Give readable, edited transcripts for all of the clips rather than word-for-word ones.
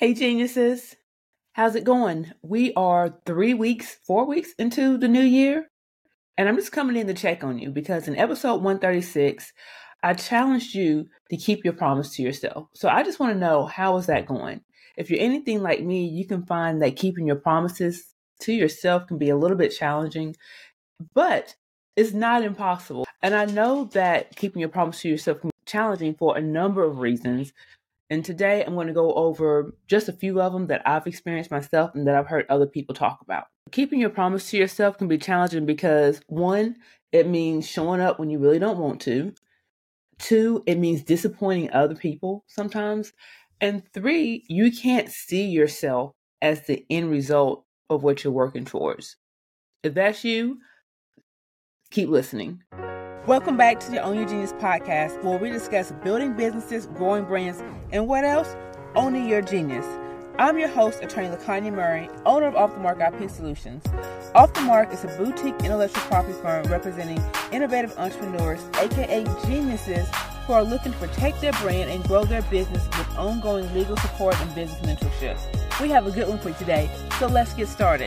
Hey, geniuses. How's it going? We are 3 weeks, 4 weeks into the new year, and I'm just coming in to check on you because in episode 136, I challenged you to keep your promise to yourself. So I just want to know, how is that going? If you're anything like me, you can find that keeping your promises to yourself can be a little bit challenging, but it's not impossible. And I know that keeping your promise to yourself can be challenging for a number of reasons. And today I'm going to go over just a few of them that I've experienced myself and that I've heard other people talk about. Keeping your promise to yourself can be challenging because one, it means showing up when you really don't want to. Two, it means disappointing other people sometimes. And three, you can't see yourself as the end result of what you're working towards. If that's you, keep listening. Welcome back to the Own Your Genius podcast, where we discuss building businesses, growing brands, and what else? Owning your genius. I'm your host, Attorney LaKanya Murray, owner of Off the Mark IP Solutions. Off the Mark is a boutique intellectual property firm representing innovative entrepreneurs, aka geniuses, who are looking to protect their brand and grow their business with ongoing legal support and business mentorship. We have a good one for you today, so let's get started.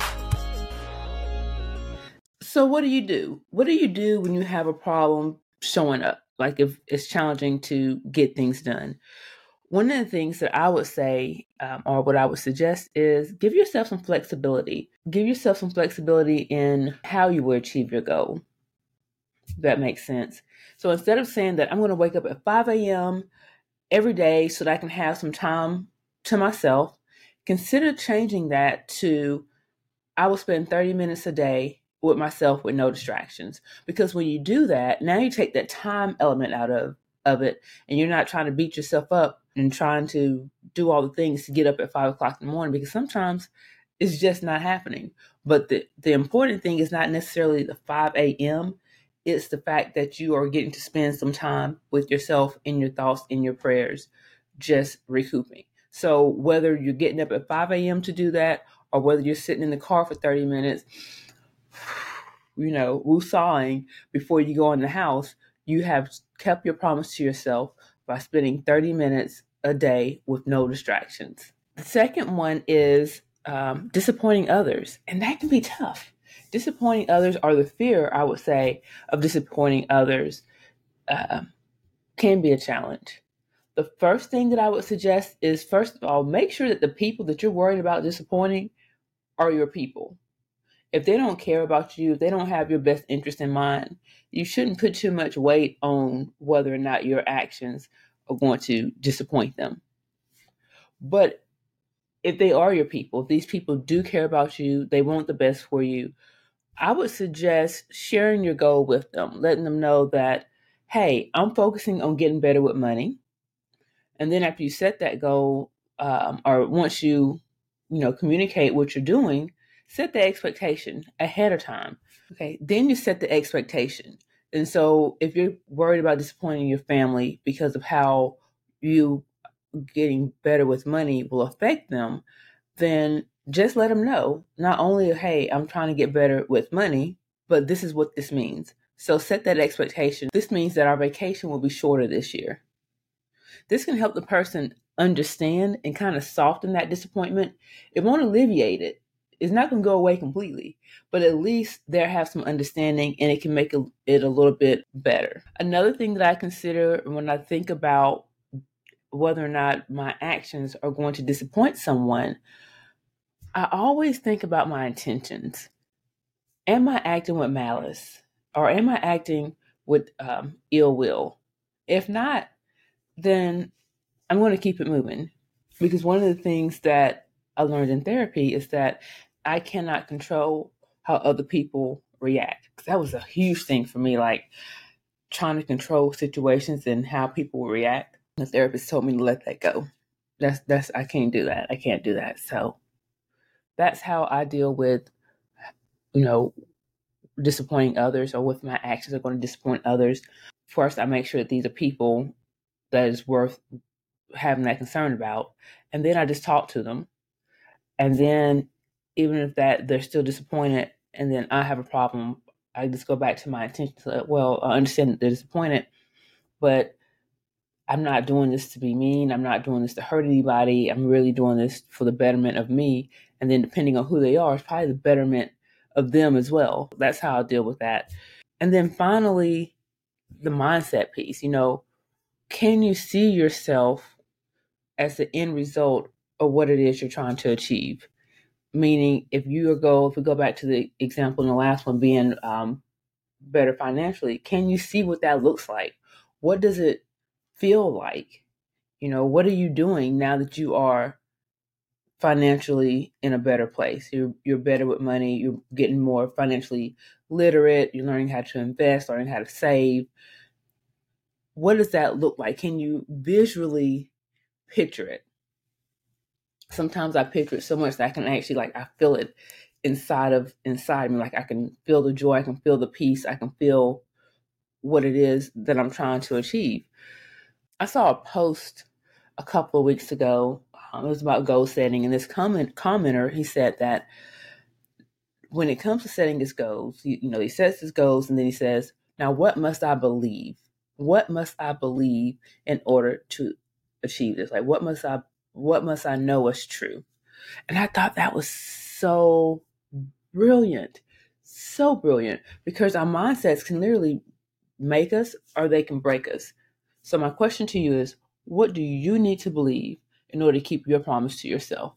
So what do you do? What do you do when you have a problem showing up? Like if it's challenging to get things done. One of the things that I would say, or what I would suggest, is give yourself some flexibility. Give yourself some flexibility in how you will achieve your goal. If that makes sense. So instead of saying that I'm going to wake up at 5 a.m. every day so that I can have some time to myself, consider changing that to I will spend 30 minutes a day with myself with no distractions. Because when you do that, now you take that time element out of it, and you're not trying to beat yourself up and trying to do all the things to get up at 5 o'clock in the morning, because sometimes it's just not happening. But the important thing is not necessarily the 5 a.m. It's the fact that you are getting to spend some time with yourself, in your thoughts, in your prayers, just recouping. So whether you're getting up at 5 a.m. to do that, or whether you're sitting in the car for 30 minutes, woosawing before you go in the house, you have kept your promise to yourself by spending 30 minutes a day with no distractions. The second one is disappointing others, and that can be tough. Disappointing others, or the fear, I would say, of disappointing others can be a challenge. The first thing that I would suggest is, first of all, make sure that the people that you're worried about disappointing are your people. If they don't care about you, if they don't have your best interest in mind, you shouldn't put too much weight on whether or not your actions are going to disappoint them. But if they are your people, if these people do care about you, they want the best for you, I would suggest sharing your goal with them, letting them know that, hey, I'm focusing on getting better with money. And then after you set that goal, or once you communicate what you're doing, set the expectation ahead of time. Okay, then you set the expectation. And so if you're worried about disappointing your family because of how you getting better with money will affect them, then just let them know, not only, hey, I'm trying to get better with money, but this is what this means. So set that expectation. This means that our vacation will be shorter this year. This can help the person understand and kind of soften that disappointment. It won't alleviate it. It's not going to go away completely, but at least they'll have some understanding, and it can make it a little bit better. Another thing that I consider when I think about whether or not my actions are going to disappoint someone, I always think about my intentions. Am I acting with malice, or am I acting with ill will? If not, then I'm going to keep it moving, because one of the things that I learned in therapy is that I cannot control how other people react. That was a huge thing for me, like trying to control situations and how people react. The therapist told me to let that go. I can't do that. I can't do that. So that's how I deal with, disappointing others, or with my actions are going to disappoint others. First, I make sure that these are people that is worth having that concern about, and then I just talk to them. And then even if that they're still disappointed and then I have a problem, I just go back to my intentions. Well, I understand that they're disappointed, but I'm not doing this to be mean. I'm not doing this to hurt anybody. I'm really doing this for the betterment of me. And then depending on who they are, it's probably the betterment of them as well. That's how I deal with that. And then finally, the mindset piece. Can you see yourself as the end result of what it is you're trying to achieve? Meaning, if we go back to the example in the last one, being better financially, can you see what that looks like? What does it feel like? What are you doing now that you are financially in a better place? You're better with money. You're getting more financially literate. You're learning how to invest, learning how to save. What does that look like? Can you visually picture it? Sometimes I picture it so much that I can actually, I feel it inside me. Like I can feel the joy, I can feel the peace, I can feel what it is that I'm trying to achieve. I saw a post a couple of weeks ago. It was about goal setting, and this commenter, he said that when it comes to setting his goals, he sets his goals, and then he says, "Now, what must I believe? What must I believe in order to achieve this? Like, what must I know is true?" And I thought that was so brilliant, because our mindsets can literally make us or they can break us. So my question to you is, what do you need to believe in order to keep your promise to yourself?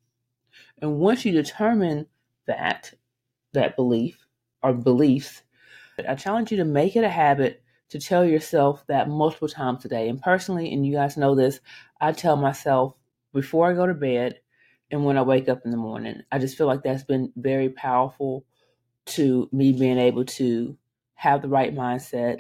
And once you determine that belief or beliefs, I challenge you to make it a habit to tell yourself that multiple times a day. And personally, and you guys know this, I tell myself before I go to bed and when I wake up in the morning. I just feel like that's been very powerful to me being able to have the right mindset,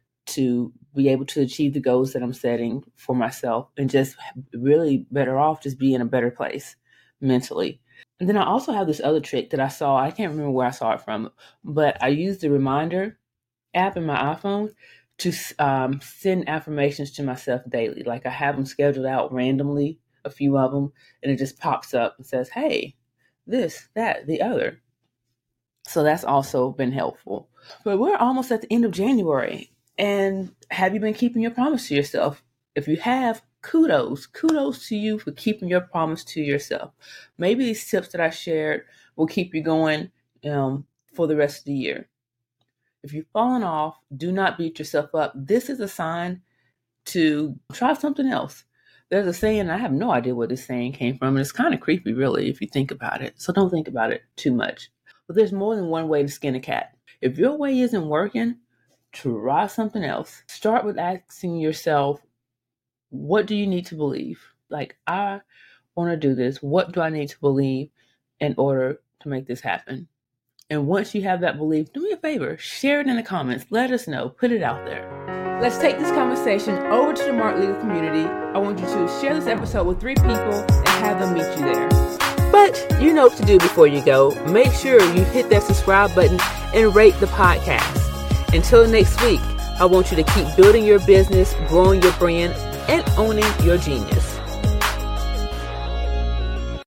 to be able to achieve the goals that I'm setting for myself, and just really better off, just be in a better place mentally. And then I also have this other trick that I saw. I can't remember where I saw it from, but I used the reminder app in my iPhone to send affirmations to myself daily. Like I have them scheduled out randomly, a few of them, and it just pops up and says, "Hey, this, that, the other." So that's also been helpful. But we're almost at the end of January. And have you been keeping your promise to yourself? If you have, kudos to you for keeping your promise to yourself. Maybe these tips that I shared will keep you going for the rest of the year. If you've fallen off, do not beat yourself up. This is a sign to try something else. There's a saying, I have no idea where this saying came from, and it's kind of creepy, really, if you think about it. So don't think about it too much. But there's more than one way to skin a cat. If your way isn't working, try something else. Start with asking yourself, what do you need to believe? Like, I want to do this. What do I need to believe in order to make this happen? And once you have that belief, do me a favor, share it in the comments. Let us know. Put it out there. Let's take this conversation over to the Mark Legal community. I want you to share this episode with 3 people and have them meet you there. But you know what to do before you go. Make sure you hit that subscribe button and rate the podcast. Until next week, I want you to keep building your business, growing your brand, and owning your genius.